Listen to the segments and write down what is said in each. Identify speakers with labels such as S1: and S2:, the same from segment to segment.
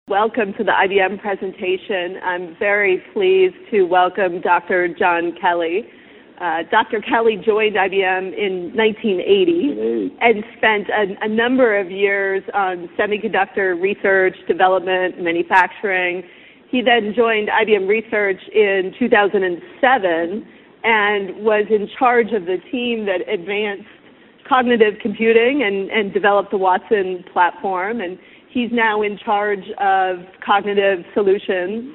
S1: Welcome to the IBM presentation. I'm very pleased to welcome Dr. John Kelly. Dr. Kelly joined IBM in 1980 and spent a number of years on semiconductor research, development, manufacturing. He then joined IBM Research in 2007 and was in charge of the team that advanced cognitive computing and developed the Watson platform. And he's now in charge of cognitive solutions,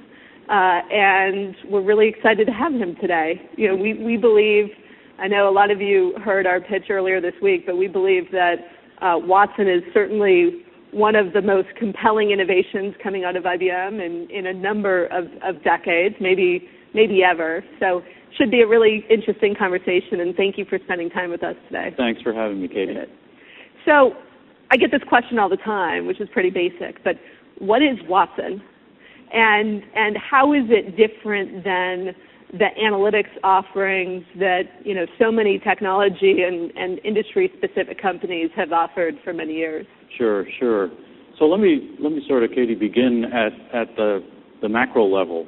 S1: and we're really excited to have him today. You know, we believe, I know a lot of you heard our pitch earlier this week, but we believe that Watson is certainly one of the most compelling innovations coming out of IBM in a number of decades, maybe ever. So should be a really interesting conversation, and thank you for spending time with us today.
S2: Thanks for having me, Katie.
S1: So I get this question all the time, which is pretty basic, but what is Watson? And how is it different than the analytics offerings that, you know, so many technology and industry-specific companies have offered for many years?
S2: Sure. So let me sort of, Katie, begin at the macro level.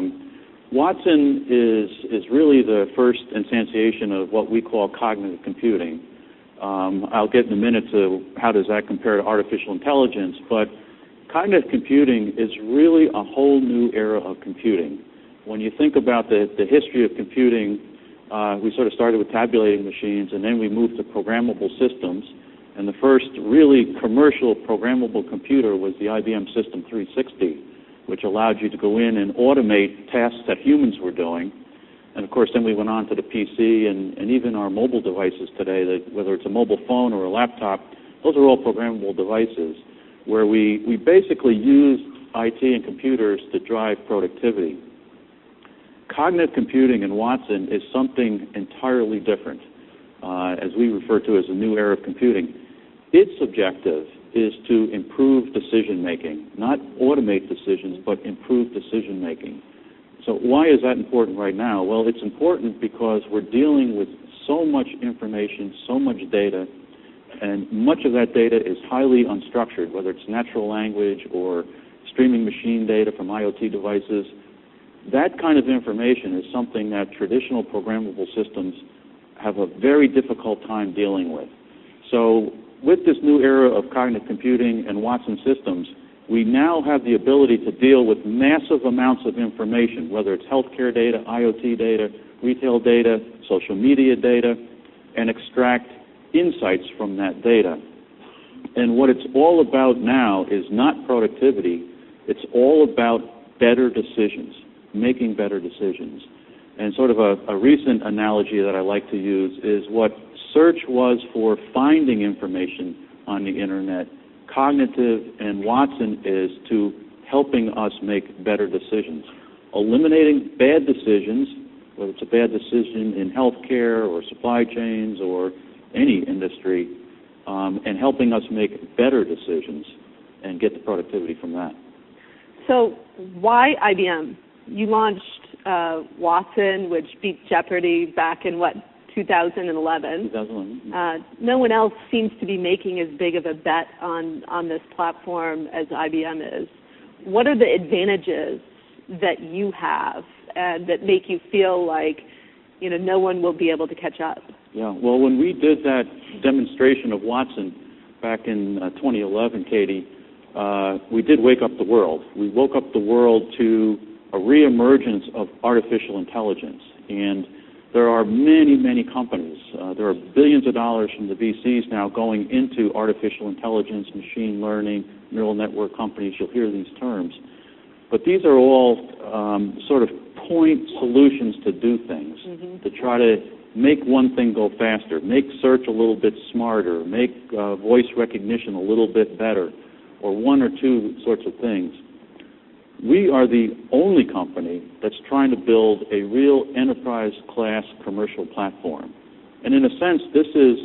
S2: Watson is really the first instantiation of what we call cognitive computing. I'll get in a minute to how does that compare to artificial intelligence, but cognitive computing is really a whole new era of computing. When you think about the history of computing, we sort of started with tabulating machines, and then we moved to programmable systems, and the first really commercial programmable computer was the IBM System 360, which allowed you to go in and automate tasks that humans were doing. And, of course, then we went on to the PC and even our mobile devices today, that whether it's a mobile phone or a laptop, those are all programmable devices where we basically use IT and computers to drive productivity. Cognitive computing in Watson is something entirely different, as we refer to as a new era of computing. Its objective is to improve decision-making, not automate decisions, but improve decision-making. So why is that important right now? Well, it's important because we're dealing with so much information, so much data, and much of that data is highly unstructured, whether it's natural language or streaming machine data from IoT devices. That kind of information is something that traditional programmable systems have a very difficult time dealing with. So with this new era of cognitive computing and Watson systems, we now have the ability to deal with massive amounts of information, whether it's healthcare data, IoT data, retail data, social media data, and extract insights from that data. And what it's all about now is not productivity. It's all about better decisions, making better decisions. And sort of a recent analogy that I like to use is what search was for finding information on the Internet. Cognitive and Watson is to helping us make better decisions, eliminating bad decisions, whether it's a bad decision in healthcare or supply chains or any industry, and helping us make better decisions and get the productivity from that. So
S1: why IBM? You launched Watson, which beat Jeopardy back in, 2011.
S2: 2011.
S1: No one else seems to be making as big of a bet on this platform as IBM is. What are the advantages that you have that make you feel like, you know, no one will be able to catch up?
S2: Yeah, well, when we did that demonstration of Watson back in 2011, Katie, we did wake up the world. We woke up the world to a reemergence of artificial intelligence, and there are many, many companies. There are billions of dollars from the VCs now going into artificial intelligence, machine learning, neural network companies. You'll hear these terms. But these are all sort of point solutions to do things, to try to make one thing go faster, make search a little bit smarter, make voice recognition a little bit better, or one or two sorts of things. We are the only company that's trying to build a real enterprise-class commercial platform. And in a sense, this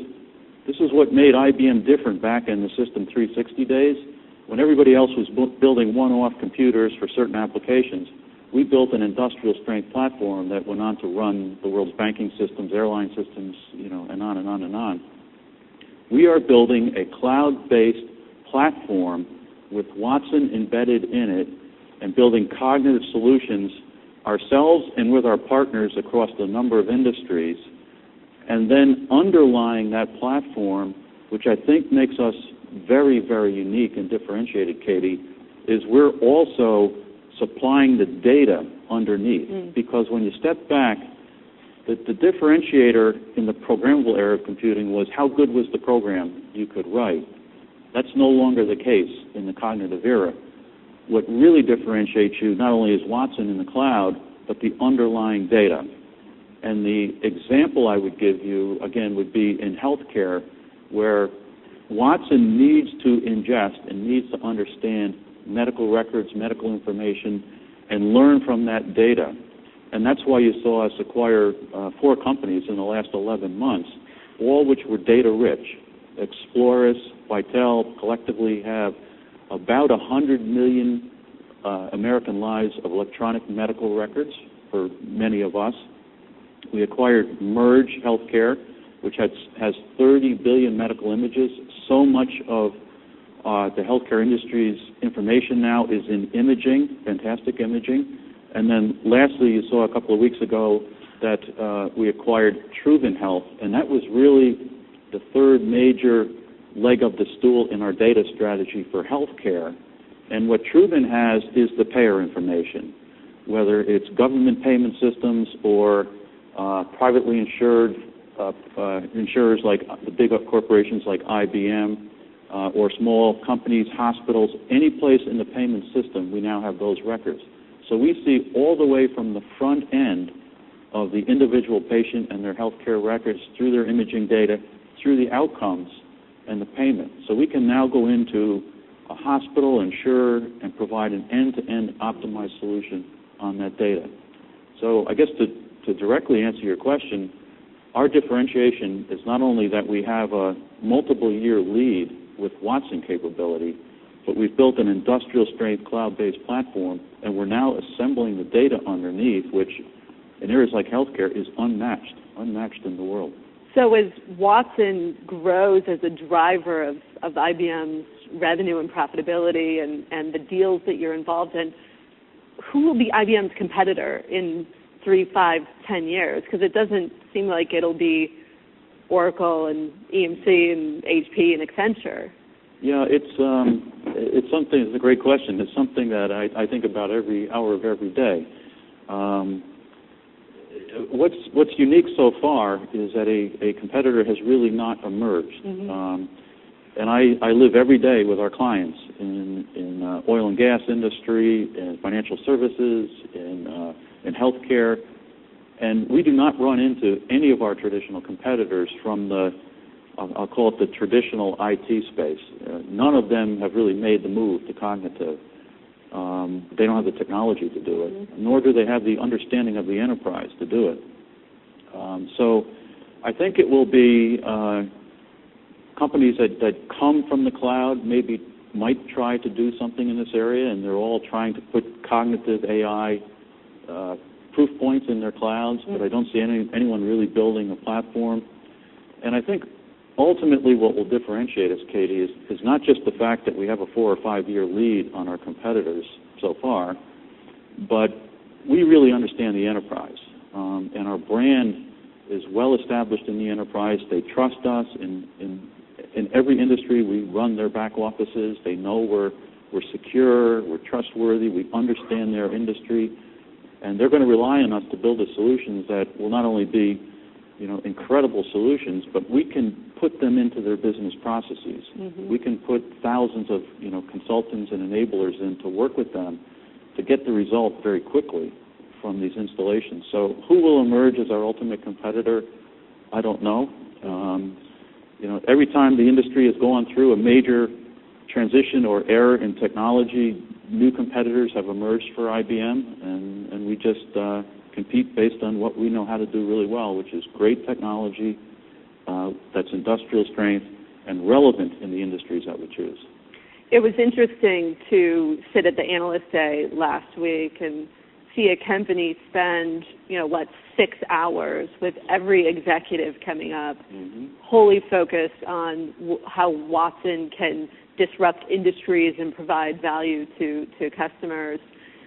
S2: is what made IBM different back in the System 360 days. When everybody else was building one-off computers for certain applications, we built an industrial-strength platform that went on to run the world's banking systems, airline systems, you know, and on and on and on. We are building a cloud-based platform with Watson embedded in it and building cognitive solutions ourselves and with our partners across a number of industries. And then underlying that platform, which I think makes us very, very unique and differentiated, Katie, is we're also supplying the data underneath. Because when you step back, the differentiator in the programmable era of computing was how good was the program you could write. That's no longer the case in the cognitive era. What really differentiates you not only is Watson in the cloud, but the underlying data. And the example I would give you, again, would be in healthcare, where Watson needs to ingest and needs to understand medical records, medical information, and learn from that data. And that's why you saw us acquire 4 companies in the last 11 months, all which were data-rich. Exploris, Vitel collectively have about 100 million American lives of electronic medical records for many of us. We acquired Merge Healthcare, which has 30 billion medical images. So much of the healthcare industry's information now is in imaging, fantastic imaging. And then lastly, you saw a couple of weeks ago that we acquired Truven Health, and that was really the third major leg of the stool in our data strategy for healthcare. And what Truven has is the payer information, whether it's government payment systems or privately insured insurers like the big corporations like IBM or small companies, hospitals, any place in the payment system, we now have those records. So we see all the way from the front end of the individual patient and their healthcare records through their imaging data, through the outcomes and the payment. So we can now go into a hospital, insurer, and provide an end-to-end optimized solution on that data. So I guess to directly answer your question, our differentiation is not only that we have a multiple-year lead with Watson capability, but we've built an industrial-strength cloud-based platform, and we're now assembling the data underneath, which in areas like healthcare is unmatched in the world.
S1: So as Watson grows as a driver of IBM's revenue and profitability and the deals that you're involved in, who will be IBM's competitor in 3, 5, 10 years? Because it doesn't seem like it'll be Oracle and EMC and HP and Accenture.
S2: Yeah, it's something. It's a great question. It's something that I think about every hour of every day. What's unique so far is that a competitor has really not emerged. And I live every day with our clients in oil and gas industry, in financial services, in healthcare, and we do not run into any of our traditional competitors from the, I'll call it the traditional IT space. None of them have really made the move to cognitive. They don't have the technology to do it, nor do they have the understanding of the enterprise to do it. So I think it will be companies that come from the cloud might try to do something in this area, and they're all trying to put cognitive AI proof points in their clouds, but I don't see anyone really building a platform. And I think ultimately what will differentiate us, Katie, is not just the fact that we have a 4 or 5 year lead on our competitors so far, but we really understand the enterprise. And our brand is well established in the enterprise. They trust us. In every industry, we run their back offices. They know we're secure, we're trustworthy, we understand their industry, and they're going to rely on us to build the solutions that will not only be, incredible solutions, but we can put them into their business processes. We can put thousands of, consultants and enablers in to work with them to get the result very quickly from these installations. So who will emerge as our ultimate competitor? I don't know. Every time the industry has gone through a major transition or error in technology, new competitors have emerged for IBM, and we just compete based on what we know how to do really well, which is great technology that's industrial strength and relevant in the industries that we choose.
S1: It was interesting to sit at the Analyst Day last week and see a company spend, 6 hours with every executive coming up, wholly focused on how Watson can disrupt industries and provide value to customers.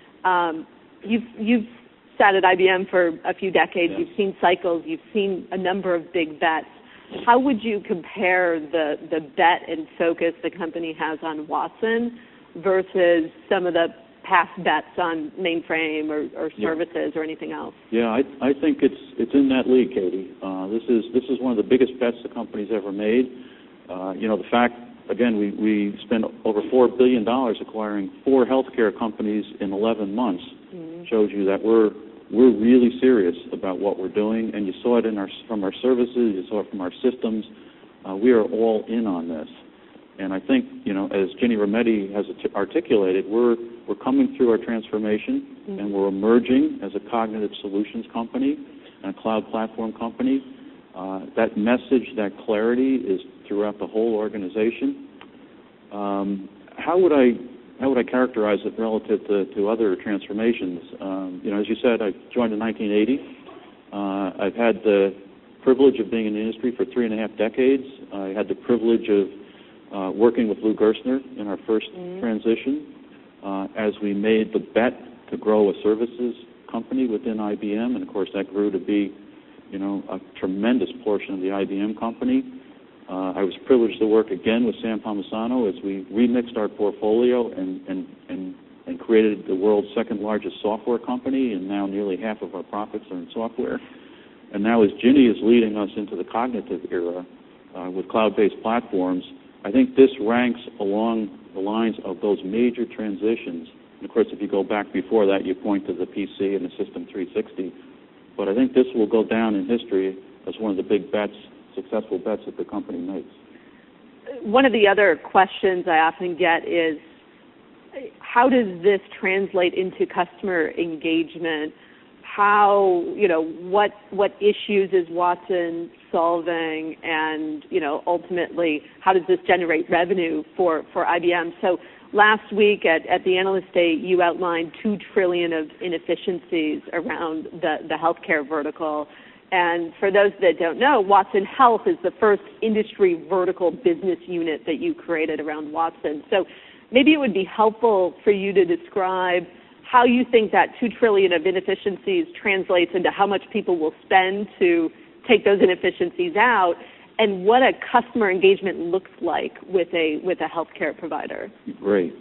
S1: You've sat at IBM for a few decades. Yes. You've seen cycles. You've seen a number of big bets. How would you compare the bet and focus the company has on Watson versus some of the past bets on mainframe or services or anything else?
S2: Yeah, I think it's in that league, Katie. This is one of the biggest bets the company's ever made. The fact, again, we spent over $4 billion acquiring 4 healthcare companies in 11 months. Mm-hmm. Shows you that we're really serious about what we're doing, and you saw it from our services, you saw it from our systems. We are all in on this. And I think, as Ginny Rometty has articulated, we're coming through our transformation, mm-hmm. and we're emerging as a cognitive solutions company and a cloud platform company. That message, that clarity is throughout the whole organization. How would I characterize it relative to other transformations? As you said, I joined in 1980. I've had the privilege of being in the industry for 3.5 decades. I had the privilege of working with Lou Gerstner in our first mm-hmm. transition as we made the bet to grow a services company within IBM, and of course that grew to be, a tremendous portion of the IBM company. I was privileged to work again with Sam Palmisano as we remixed our portfolio and created the world's second largest software company, and now nearly half of our profits are in software. And now as Ginny is leading us into the cognitive era with cloud-based platforms, I think this ranks along the lines of those major transitions. And of course, if you go back before that, you point to the PC and the System 360. But I think this will go down in history as one of the big bets, successful bets that the company makes.
S1: One of the other questions I often get is, how does this translate into customer engagement? How, what issues is Watson solving, and, ultimately, how does this generate revenue for IBM? So last week at the Analyst Day, you outlined $2 trillion of inefficiencies around the healthcare vertical. And for those that don't know, Watson Health is the first industry vertical business unit that you created around Watson. So maybe it would be helpful for you to describe how you think that $2 trillion of inefficiencies translates into how much people will spend to take those inefficiencies out, and what a customer engagement looks like with a healthcare provider. Great.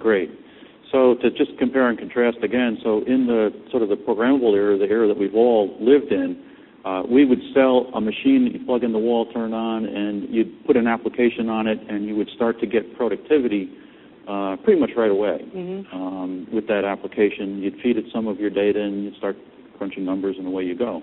S2: So to just compare and contrast again, so in the sort of the programmable era, the era that we've all lived in, we would sell a machine that you plug in the wall, turn on, and you'd put an application on it, and you would start to get productivity pretty much right away. Mm-hmm. With that application. You'd feed it some of your data, and you'd start crunching numbers, and away you go.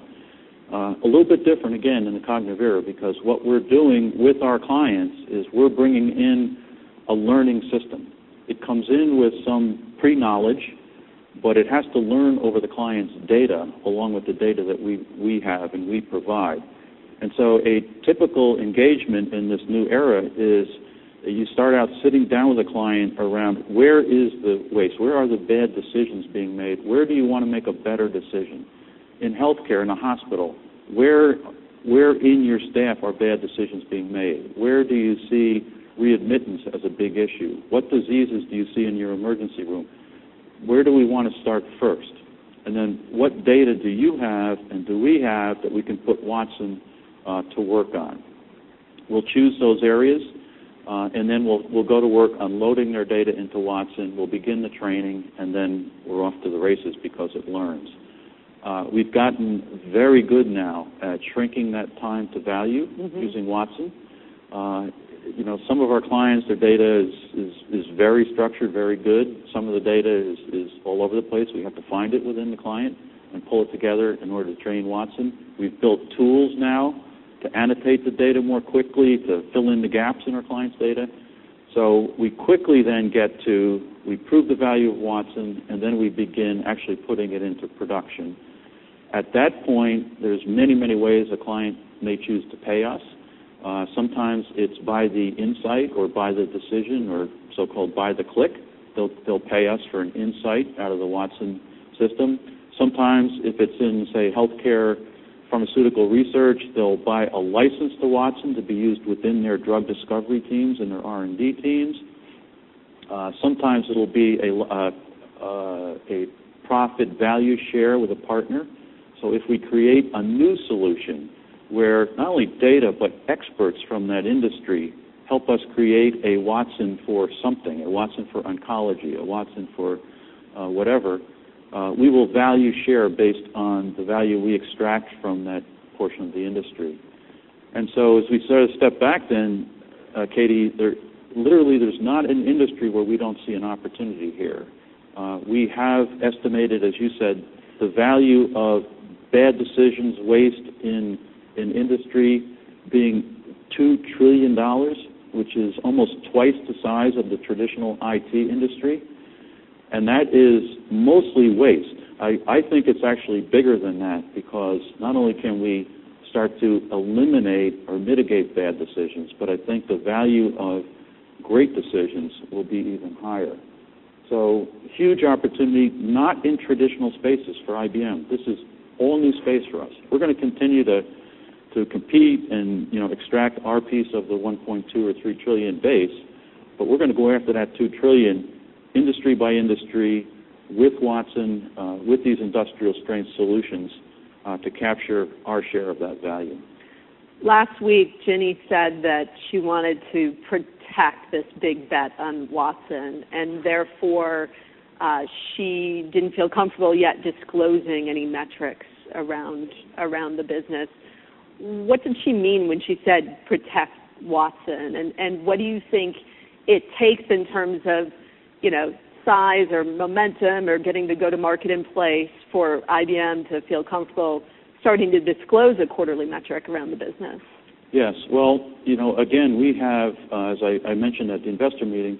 S2: A little bit different, again, in the cognitive era, because what we're doing with our clients is we're bringing in a learning system. It comes in with some pre-knowledge, but it has to learn over the client's data along with the data that we have and we provide. And so a typical engagement in this new era is you start out sitting down with a client around where is the waste, where are the bad decisions being made, where do you want to make a better decision? In healthcare, in a hospital, where in your staff are bad decisions being made? Where do you see readmittance as a big issue? What diseases do you see in your emergency room? Where do we want to start first? And then what data do you have and do we have that we can put Watson to work on? We'll choose those areas, and then we'll go to work on loading their data into Watson. We'll begin the training, and then we're off to the races because it learns. We've gotten very good now at shrinking that time to value mm-hmm. using Watson. Some of our clients, their data is very structured, very good. Some of the data is all over the place. We have to find it within the client and pull it together in order to train Watson. We've built tools now to annotate the data more quickly, to fill in the gaps in our clients' data. So we quickly then we prove the value of Watson, and then we begin actually putting it into production. At that point, there's many, many ways a client may choose to pay us. Sometimes it's by the insight or by the decision or so-called by the click. They'll pay us for an insight out of the Watson system. Sometimes if it's in, say, healthcare pharmaceutical research, they'll buy a license to Watson to be used within their drug discovery teams and their R&D teams. Sometimes it'll be a profit value share with a partner. So if we create a new solution where not only data but experts from that industry help us create a Watson for something, a Watson for oncology, a Watson for whatever, we will value share based on the value we extract from that portion of the industry. And so as we sort of step back then, Katie, there's not an industry where we don't see an opportunity here. We have estimated, as you said, the value of bad decisions, waste in industry being $2 trillion, which is almost twice the size of the traditional IT industry. And that is mostly waste. I think it's actually bigger than that, because not only can we start to eliminate or mitigate bad decisions, but I think the value of great decisions will be even higher. So huge opportunity, not in traditional spaces for IBM. This is all new space for us. We're going to continue to compete and extract our piece of the 1.2 or 3 trillion base, but we're going to go after that 2 trillion industry by industry with Watson, with these industrial strength solutions to capture our share of that value.
S1: Last week, Ginny said that she wanted to protect this big bet on Watson, and therefore she didn't feel comfortable yet disclosing any metrics around the business. What did she mean when she said protect Watson, and what do you think it takes in terms of size or momentum or getting the go-to-market in place for IBM to feel comfortable starting to disclose a quarterly metric around the business?
S2: Yes. Well, again, we have, as I mentioned at the investor meeting,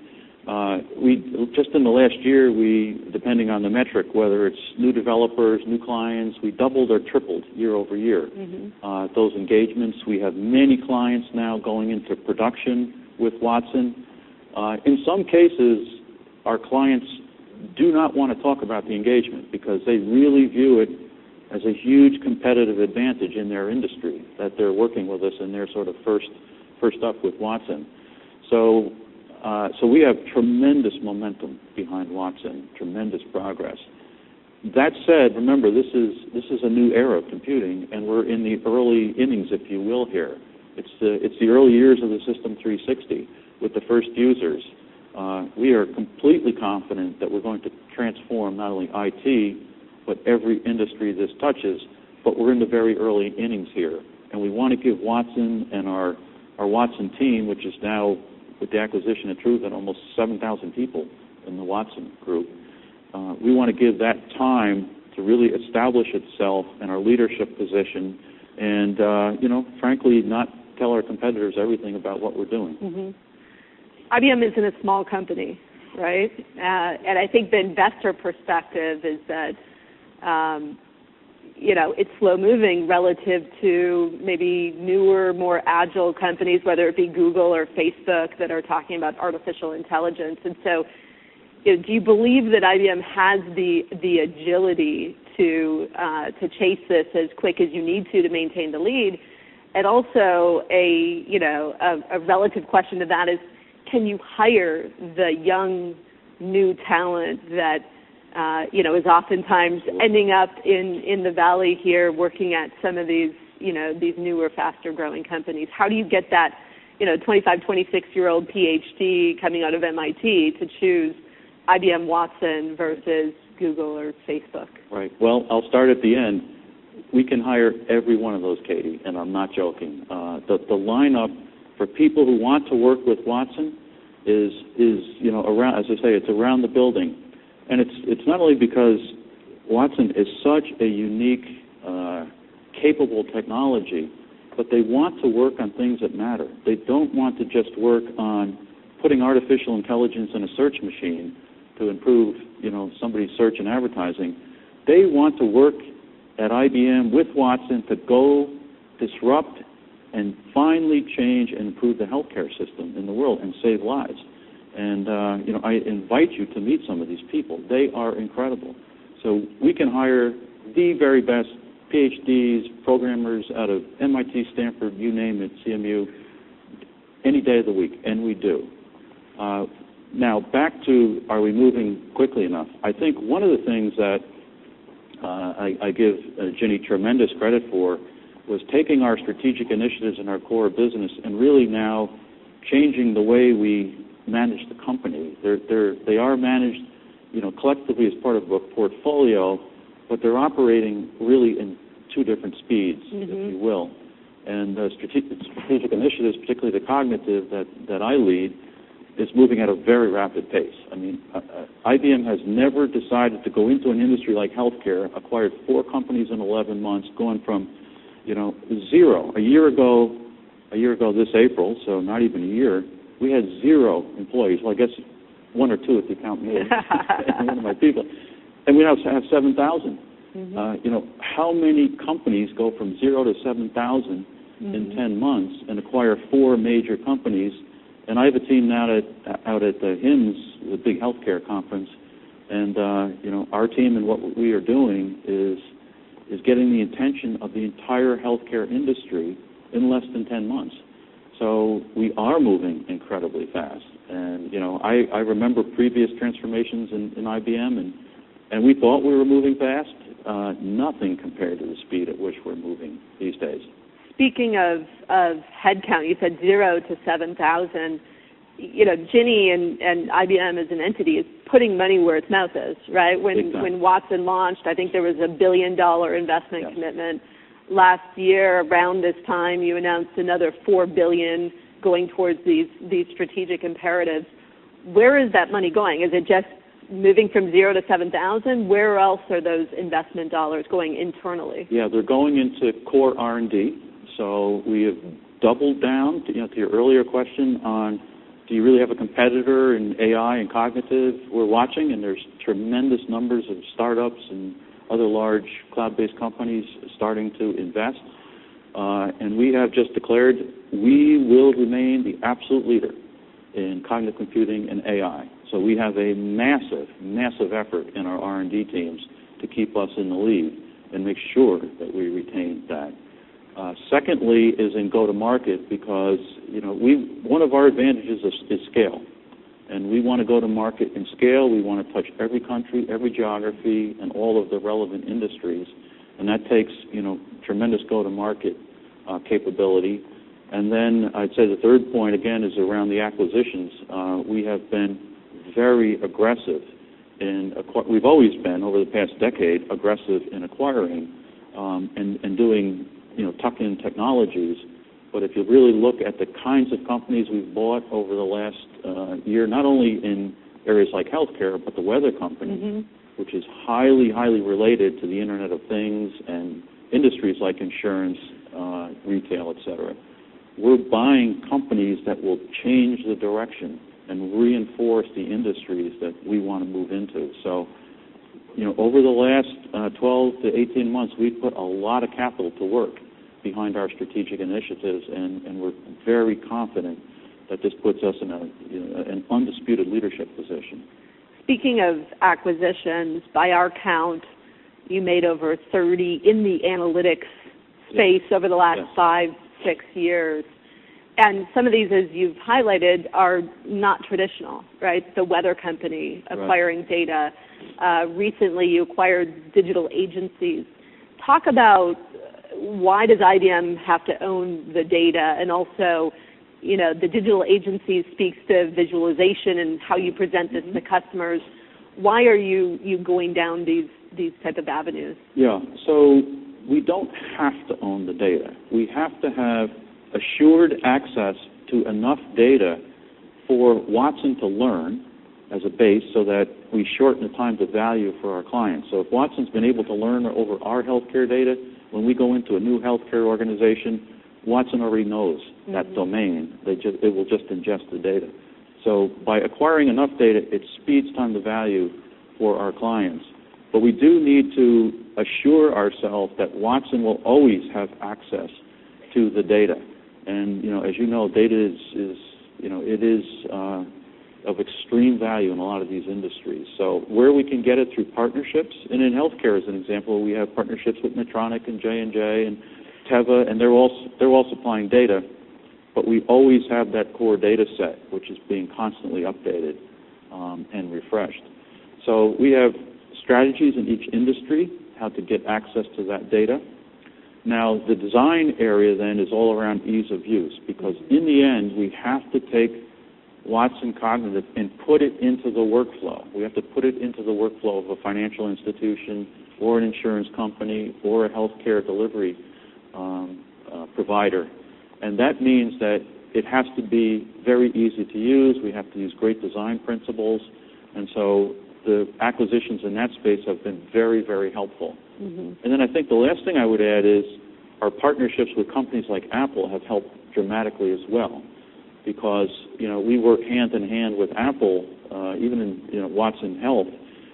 S2: we just in the last year, depending on the metric, whether it's new developers, new clients, we doubled or tripled year over year. Mm-hmm. Those engagements. We have many clients now going into production with Watson. In some cases, our clients do not want to talk about the engagement because they really view it as a huge competitive advantage in their industry that they're working with us and they're sort of first up with Watson. So we have tremendous momentum behind Watson, tremendous progress. That said, remember, this is a new era of computing, and we're in the early innings, if you will, here. It's the early years of the System 360 with the first users. We are completely confident that we're going to transform not only IT, but every industry this touches, but we're in the very early innings here. And we want to give Watson and our Watson team, which is now, with the acquisition of Truven, almost 7,000 people in the Watson group, we want to give that time to really establish itself in our leadership position and, frankly, not tell our competitors everything about what we're doing. Mm-hmm.
S1: IBM isn't a small company, right? And I think the investor perspective is that, it's slow-moving relative to maybe newer, more agile companies, whether it be Google or Facebook, that are talking about artificial intelligence. And so, do you believe that IBM has the agility to chase this as quick as you need to maintain the lead? And also, a relative question to that is, can you hire the young, new talent that is oftentimes ending up in the valley here, working at some of these newer, faster-growing companies? How do you get that 25, 26-year-old PhD coming out of MIT to choose IBM Watson versus Google or Facebook?
S2: Right. Well, I'll start at the end. We can hire every one of those, Katie, and I'm not joking. The lineup for people who want to work with Watson is around, as I say, it's around the building. And it's not only because Watson is such a unique, capable technology, but they want to work on things that matter. They don't want to just work on putting artificial intelligence in a search machine to improve, somebody's search and advertising. They want to work at IBM with Watson to go disrupt and finally change and improve the healthcare system in the world and save lives. And, I invite you to meet some of these people. They are incredible. So we can hire the very best PhDs, programmers out of MIT, Stanford, you name it, CMU, any day of the week, and we do. Now, back to, are we moving quickly enough? I think one of the things that I give Ginny tremendous credit for was taking our strategic initiatives in our core business and really now changing the way we manage the company. They are managed, collectively as part of a portfolio, but they're operating really in two different speeds, if you will. And the strategic initiatives, particularly the cognitive that I lead, is moving at a very rapid pace. I mean, IBM has never decided to go into an industry like healthcare, acquired 4 companies in 11 months, going from, zero. A year ago this April, so not even a year, we had 0 employees. Well, I guess 1 or 2 if you count me and one of my people. And we now have 7,000. How many companies go from 0 to 7,000 in 10 months and acquire 4 major companies? And I have a team now out at the HIMSS, the big healthcare conference, and our team and what we are doing is getting the attention of the entire healthcare industry in less than 10 months. So we are moving incredibly fast. And I remember previous transformations in IBM, and we thought we were moving fast. Nothing compared to the speed at which we're moving these days.
S1: Speaking of headcount, you said 0 to 7,000. Ginny and IBM as an entity is putting money where its mouth is, right? When Watson launched, I think there was a $1 billion investment commitment. Last year, around this time, you announced another $4 billion going towards these strategic imperatives. Where is that money going? Is it just moving from 0 to 7,000? Where else are those investment dollars going internally? Yeah,
S2: they're going into core R&D. So we have doubled down, to your earlier question on, do you really have a competitor in AI and cognitive? We're watching, and there's tremendous numbers of startups and other large cloud-based companies starting to invest. And we have just declared we will remain the absolute leader in cognitive computing and AI. So we have a massive, massive effort in our R&D teams to keep us in the lead and make sure that we retain that. Secondly is in go-to-market, because one of our advantages is scale, and we want to go to market in scale. We want to touch every country, every geography, and all of the relevant industries, and that takes tremendous go-to-market capability. And then I'd say the third point again is around the acquisitions. We have been very aggressive we've always been over the past decade aggressive in acquiring and doing tuck-in technologies. But if you really look at the kinds of companies we've bought over the last year, not only in areas like healthcare, but the weather company, which is highly, highly related to the Internet of Things and industries like insurance, retail, et cetera. We're buying companies that will change the direction and reinforce the industries that we want to move into. So, over the last 12 to 18 months, we've put a lot of capital to work behind our strategic initiatives, and we're very confident that this puts us in an undisputed leadership position.
S1: Speaking of acquisitions, by our count, you made over 30 in the analytics space over the last 5-6 years. And some of these, as you've highlighted, are not traditional, right? The weather company acquiring data. Recently, you acquired digital agencies. Talk about why does IBM have to own the data, and also, the digital agencies speaks to visualization and how you present this to customers. Why are you going down these type of avenues?
S2: Yeah, so we don't have to own the data. We have to have assured access to enough data for Watson to learn as a base so that we shorten the time to value for our clients. So if Watson's been able to learn over our healthcare data, when we go into a new healthcare organization, Watson already knows that domain. It will just ingest the data. So by acquiring enough data, it speeds time to value for our clients. But we do need to assure ourselves that Watson will always have access to the data. And, as you know, data is of extreme value in a lot of these industries. So where we can get it through partnerships, and in healthcare as an example, we have partnerships with Medtronic and J&J and Teva, and they're all supplying data, but we always have that core data set, which is being constantly updated. and refreshed. So we have strategies in each industry how to get access to that data. Now, the design area then is all around ease of use, because in the end, we have to take Watson Cognitive and put it into the workflow. We have to put it into the workflow of a financial institution or an insurance company or a healthcare delivery provider. And that means that it has to be very easy to use. We have to use great design principles. And so the acquisitions in that space have been very, very helpful. And then I think the last thing I would add is our partnerships with companies like Apple have helped dramatically as well, because we work hand in hand with Apple, even in Watson Health,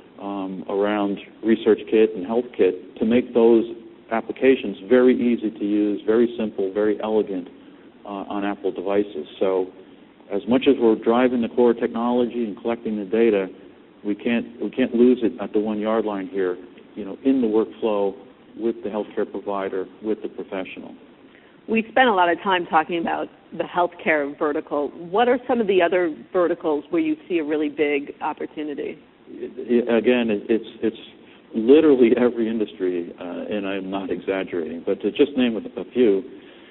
S2: around ResearchKit and HealthKit to make those applications very easy to use, very simple, very elegant on Apple devices. So as much as we're driving the core technology and collecting the data, we can't lose it at the 1 yard line here, in the workflow with the healthcare provider, with the professional.
S1: We spent a lot of time talking about the healthcare vertical. What are some of the other verticals where you see a really big opportunity?
S2: Again, it's literally every industry, and I'm not exaggerating, but to just name a few,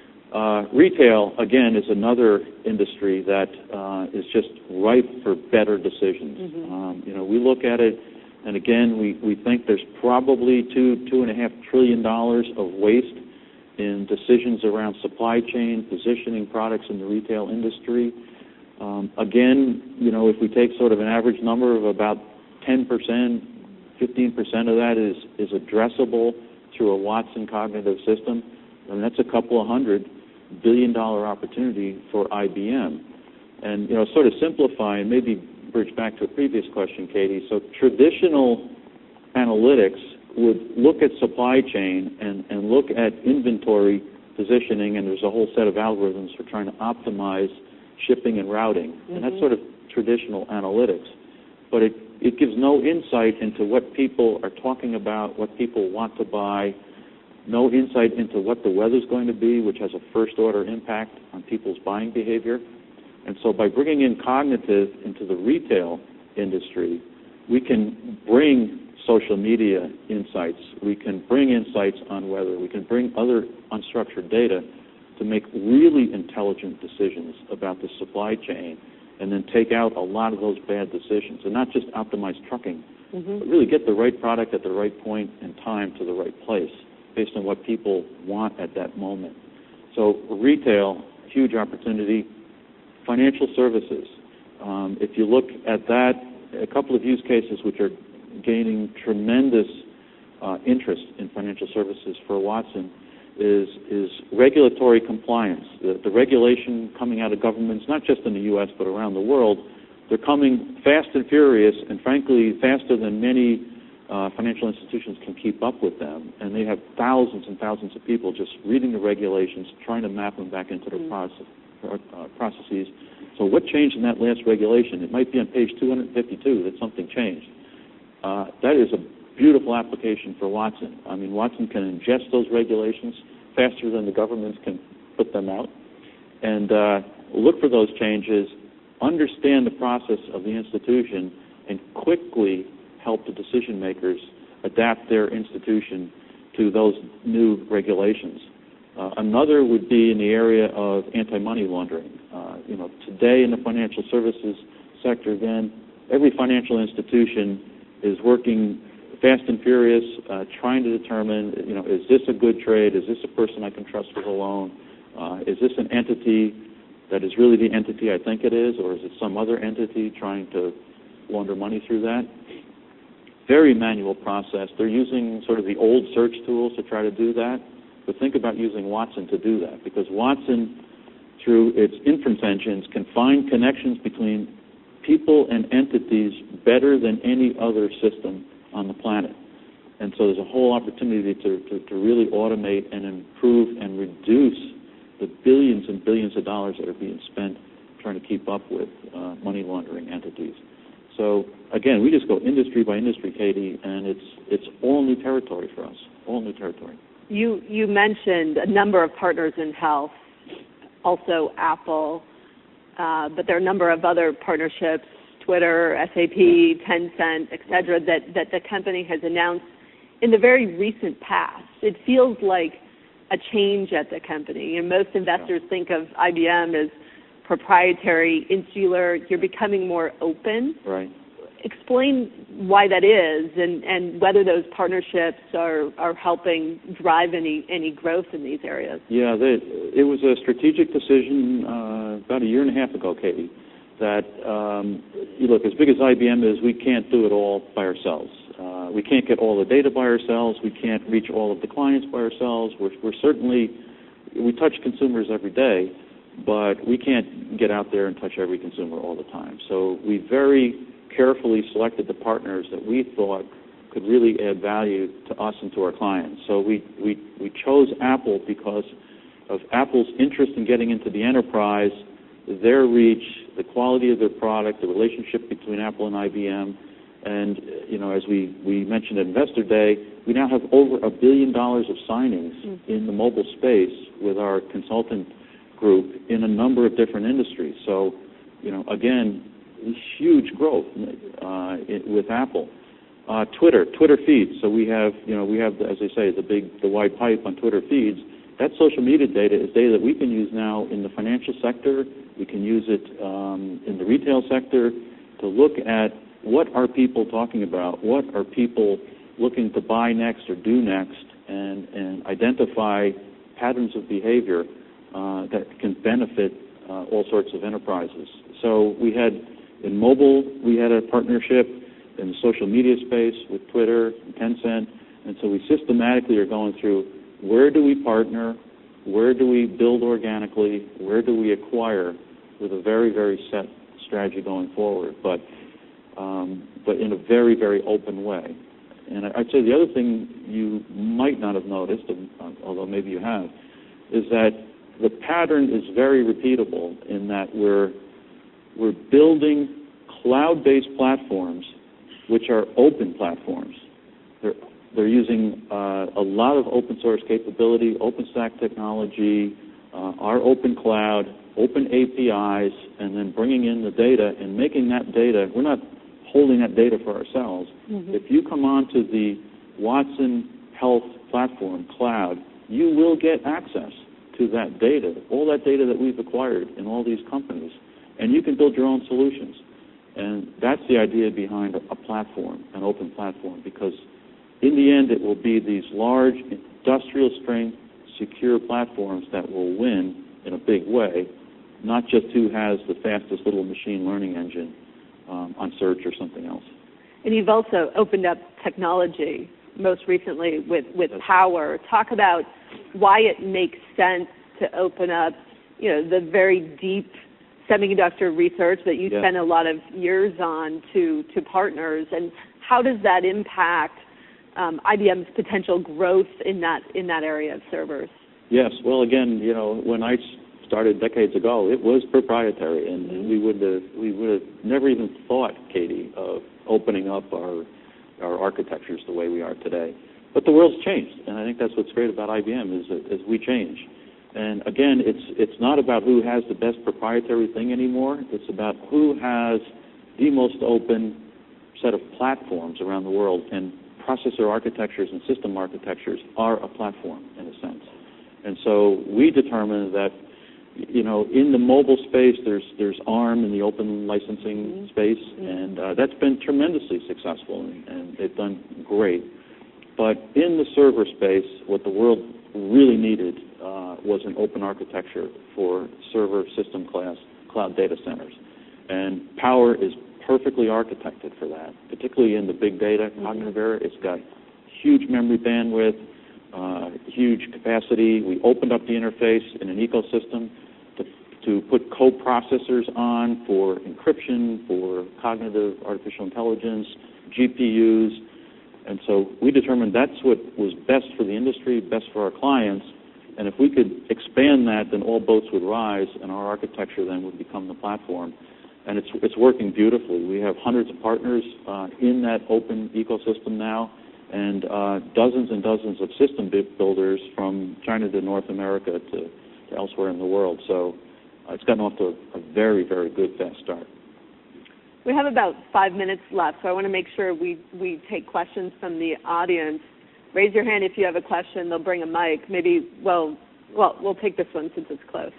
S2: retail, again, is another industry that is just ripe for better decisions. We look at it, and again, we think there's probably $2.5 trillion of waste in decisions around supply chain, positioning products in the retail industry. Again, if we take sort of an average number of about 10%, 15% of that is addressable through a Watson Cognitive system, and that's a couple of $100 billion opportunity for IBM. And, sort of simplifying, maybe bridge back to a previous question, Katie. So traditional analytics would look at supply chain and look at inventory positioning, and there's a whole set of algorithms for trying to optimize shipping and routing. And that's sort of traditional analytics. But it gives no insight into what people are talking about, what people want to buy, no insight into what the weather's going to be, which has a first-order impact on people's buying behavior. And so by bringing in cognitive into the retail industry, we can bring social media insights, we can bring insights on weather, we can bring other unstructured data to make really intelligent decisions about the supply chain, and then take out a lot of those bad decisions, and not just optimize trucking, but really get the right product at the right point and time to the right place based on what people want at that moment. So retail, huge opportunity. Financial services. If you look at that, a couple of use cases which are gaining tremendous interest in financial services for Watson is regulatory compliance. The regulation coming out of governments, not just in the U.S. but around the world, they're coming fast and furious, and frankly faster than many financial institutions can keep up with them. And they have thousands and thousands of people just reading the regulations, trying to map them back into their processes. So what changed in that last regulation? It might be on page 252 that something changed. That is a beautiful application for Watson. I mean, Watson can ingest those regulations faster than the governments can put them out, and look for those changes, understand the process of the institution, and quickly help the decision makers adapt their institution to those new regulations. Another would be in the area of anti-money laundering. Today in the financial services sector, again, every financial institution is working fast and furious, trying to determine, is this a good trade? Is this a person I can trust with a loan? Is this an entity that is really the entity I think it is, or is it some other entity trying to launder money through that? Very manual process. They're using sort of the old search tools to try to do that. But think about using Watson to do that, because Watson, through its inference engines, can find connections between people and entities better than any other system on the planet. And so there's a whole opportunity to really automate and improve and reduce the billions and billions of dollars that are being spent trying to keep up with money laundering entities. So, again, we just go industry by industry, Katie, and it's all new territory for us, all new territory.
S1: You mentioned a number of partners in health, also Apple, but there are a number of other partnerships Twitter, SAP, Tencent, et cetera, that the company has announced in the very recent past. It feels like a change at the company. And most investors think of IBM as proprietary, insular. You're becoming more open.
S2: Right.
S1: Explain why that is and whether those partnerships are helping drive any growth in these areas.
S2: Yeah, it was a strategic decision about a year and a half ago, Katie, that, look, as big as IBM is, we can't do it all by ourselves. We can't get all the data by ourselves. We can't reach all of the clients by ourselves. We touch consumers every day, but we can't get out there and touch every consumer all the time. So we very carefully selected the partners that we thought could really add value to us and to our clients. So we chose Apple because of Apple's interest in getting into the enterprise, their reach, the quality of their product, the relationship between Apple and IBM. And, as we mentioned at Investor Day, we now have over $1 billion of signings in the mobile space with our consultant group in a number of different industries. So, again, huge growth with Apple. Twitter feeds. So we have, as they say, the wide pipe on Twitter feeds. That social media data is data that we can use now in the financial sector. We can use it in the retail sector to look at what are people talking about, what are people looking to buy next or do next, and identify patterns of behavior that can benefit all sorts of enterprises. So in mobile, we had a partnership in the social media space with Twitter and Tencent, and so we systematically are going through where do we partner, where do we build organically, where do we acquire with a very, very set strategy going forward, but in a very, very open way. And I'd say the other thing you might not have noticed, although maybe you have, is that the pattern is very repeatable in that we're building cloud-based platforms which are open platforms. They're using a lot of open source capability, OpenStack technology, our open cloud, open APIs, and then bringing in the data and making that data. We're not holding that data for ourselves. Mm-hmm. If you come onto the Watson Health platform, cloud, you will get access to that data, all that data that we've acquired in all these companies, and you can build your own solutions. And that's the idea behind a platform, an open platform, because in the end it will be these large industrial strength, secure platforms that will win in a big way, not just who has the fastest little machine learning engine on search or something else.
S1: And you've also opened up technology, most recently with Power. Talk about why it makes sense to open up, the very deep semiconductor research that you spend a lot of years on to partners, and how does that impact IBM's potential growth in that area of servers? Yes.
S2: Well, again, when I started decades ago, it was proprietary, and we would have never even thought, Katie, of opening up our architectures the way we are today. But the world's changed, and I think that's what's great about IBM is we change. And again, it's not about who has the best proprietary thing anymore. It's about who has the most open set of platforms around the world, and processor architectures and system architectures are a platform in a sense. And so we determined that, in the mobile space, there's ARM in the open licensing space, and that's been tremendously successful, and they've done great. But in the server space, what the world really needed was an open architecture for server system class cloud data centers. And Power is perfectly architected for that, particularly in the big data cognitive era. It's got huge memory bandwidth, huge capacity. We opened up the interface in an ecosystem to put co-processors on for encryption, for cognitive artificial intelligence, GPUs. And so we determined that's what was best for the industry, best for our clients. And if we could expand that, then all boats would rise, and our architecture then would become the platform. And it's working beautifully. We have hundreds of partners in that open ecosystem now, and dozens and dozens of system builders from China to North America to elsewhere in the world. So it's gotten off to a very, very good, fast start.
S1: We have about 5 minutes left, so I want to make sure we take questions from the audience. Raise your hand if you have a question. They'll bring a mic. Maybe, we'll take this one since it's close.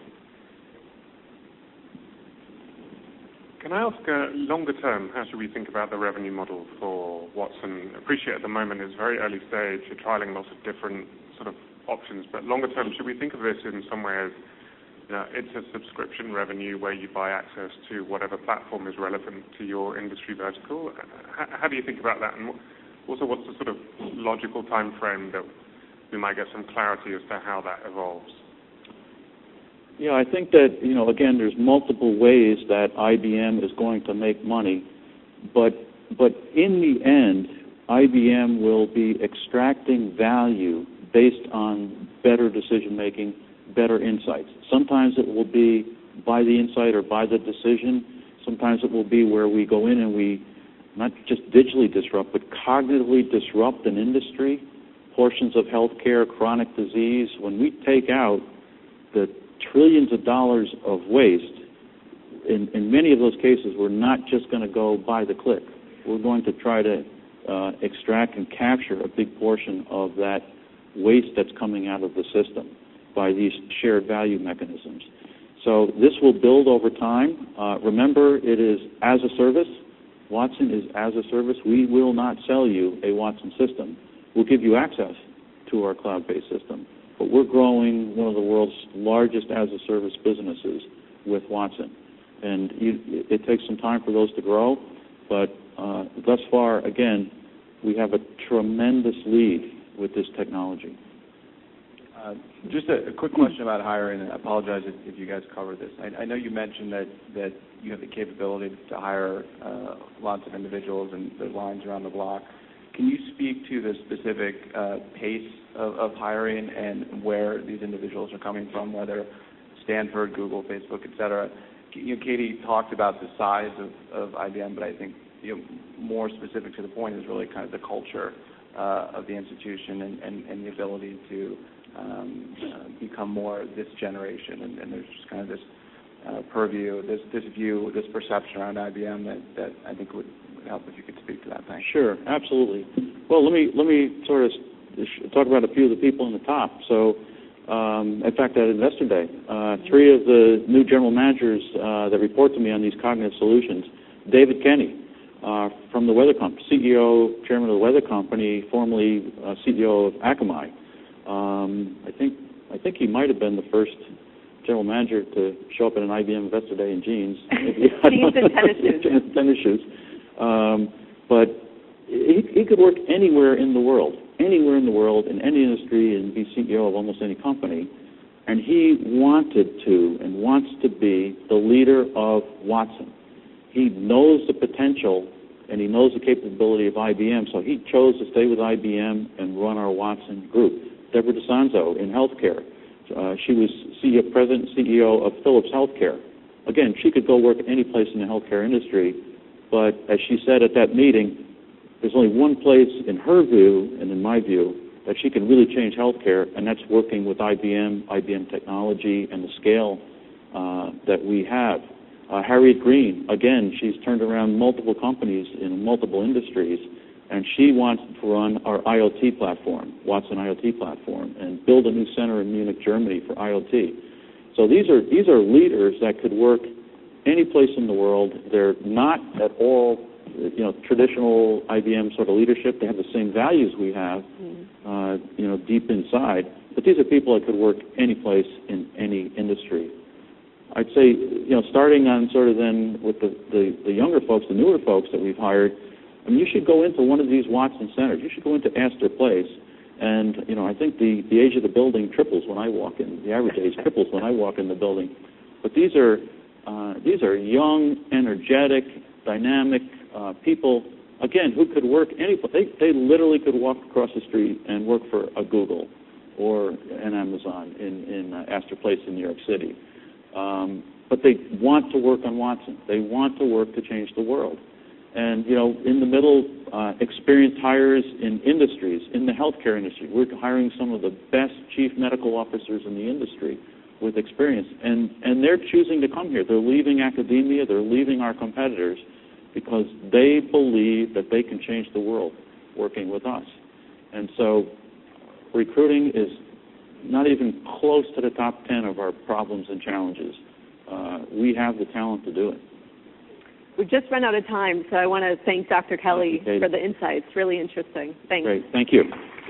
S3: Can I ask, longer term, how should we think about the revenue model for Watson? I appreciate at the moment it's very early stage. You're trialing lots of different sort of options, but longer term, should we think of this in some way as it's a subscription revenue where you buy access to whatever platform is relevant to your industry vertical? How do you think about that? And also, what's the sort of logical time frame that we might get some clarity as to how that evolves?
S2: Yeah, I think that, again, there's multiple ways that IBM is going to make money, but in the end, IBM will be extracting value based on better decision-making, better insights. Sometimes it will be by the insight or by the decision. Sometimes it will be where we go in and we not just digitally disrupt, but cognitively disrupt an industry, portions of healthcare, chronic disease. When we take out the trillions of dollars of waste, in many of those cases, we're not just going to go by the click. We're going to try to extract and capture a big portion of that waste that's coming out of the system by these shared value mechanisms. So this will build over time. Remember, it is as a service. Watson is as a service. We will not sell you a Watson system. We'll give you access to our cloud-based system. But we're growing one of the world's largest as-a-service businesses with Watson. And it takes some time for those to grow, but thus far, again, we have a tremendous lead with this technology.
S4: Just a quick question about hiring, and I apologize if you guys covered this. I know you mentioned that you have the capability to hire lots of individuals and there's lines around the block. Can you speak to the specific pace of hiring and where these individuals are coming from, whether Stanford, Google, Facebook, et cetera? Katie talked about the size of IBM, but I think more specific to the point is really kind of the culture of the institution and the ability to become more this generation. And there's just kind of this purview, this view, this perception around IBM that I think would help if you could speak to that. Thanks.
S2: Sure, absolutely. Well, let me sort of talk about a few of the people in the top. So, in fact, at Investor Day, 3 of the new general managers that report to me on these cognitive solutions, David Kenny, from the Weather Company, CEO, chairman of the Weather Company, formerly CEO of Akamai. I think he might have been the first general manager to show up at an IBM Investor Day in jeans.
S1: Jeans and tennis shoes.
S2: Tennis shoes. But he could work anywhere in the world, in any industry, and be CEO of almost any company. And he wanted to and wants to be the leader of Watson. He knows the potential and he knows the capability of IBM, so he chose to stay with IBM and run our Watson group. Deborah DeSanzo in healthcare. She was president and CEO of Philips Healthcare. Again, she could go work any place in the healthcare industry, but as she said at that meeting, there's only one place in her view and in my view that she can really change healthcare, and that's working with IBM technology and the scale that we have. Harriet Green, again, she's turned around multiple companies in multiple industries, and she wants to run our IoT platform, Watson IoT platform, and build a new center in Munich, Germany for IoT. So these are leaders that could work any place in the world. They're not at all, traditional IBM sort of leadership. They have the same values we have, deep inside. But these are people that could work any place in any industry. I'd say, starting on sort of then with the younger folks, the newer folks that we've hired, I mean, you should go into one of these Watson centers. You should go into Astor Place. And, I think the age of the building triples when I walk in. The average age triples when I walk in the building. But these are young, energetic, dynamic people, again, who could work any place. They literally could walk across the street and work for a Google or an Amazon in Astor Place in New York City. But they want to work on Watson. They want to work to change the world. And, in the middle, experienced hires in industries, in the healthcare industry. We're hiring some of the best chief medical officers in the industry with experience. And they're choosing to come here. They're leaving academia. They're leaving our competitors. because they believe that they can change the world working with us. And so recruiting is not even close to the top 10 of our problems and challenges. We have the talent to do it.
S1: We've just run out of time, so I want to thank Dr. Kelly for the insights. Really interesting. Thanks.
S2: Great. Thank you.